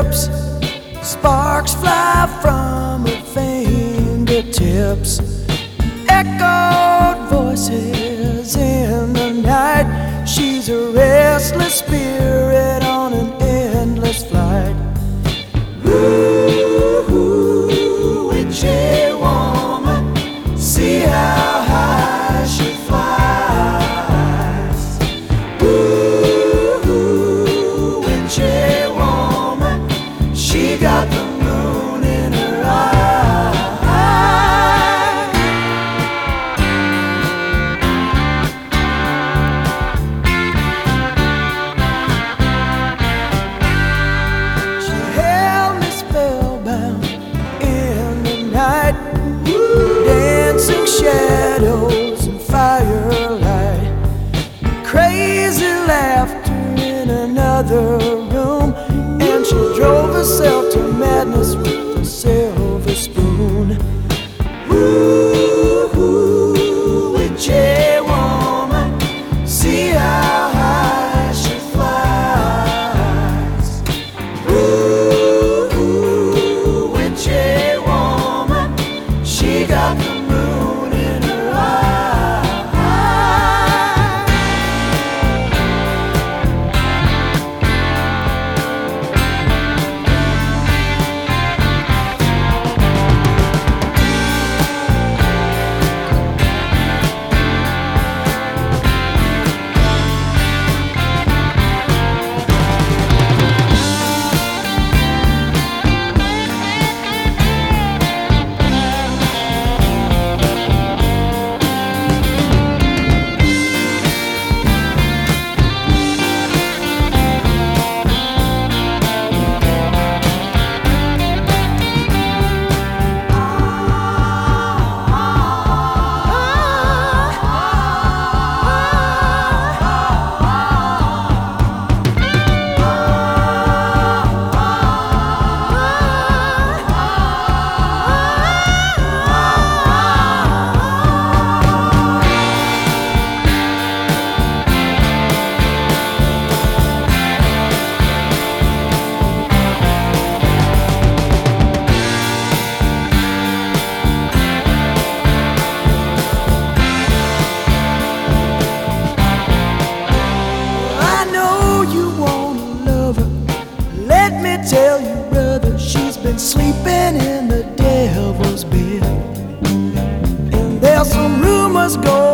lips, sparks fly from her fingertips. Echoed voices in the night. She's a restless spirit on an endless flight. Ooh, witchy woman, see how high she flies. Ooh, witchy woman, she got the moon in her eye. She held me spellbound in the night, dancing shadows and firelight, crazy laughter in another room, and she drove herself to madness with a silver spoon. Ooh, witchy woman, see how high she flies. Ooh, witchy woman, she got the moon in her eye. Tell you, brother, she's been sleeping in the devil's bed, and there's some rumors going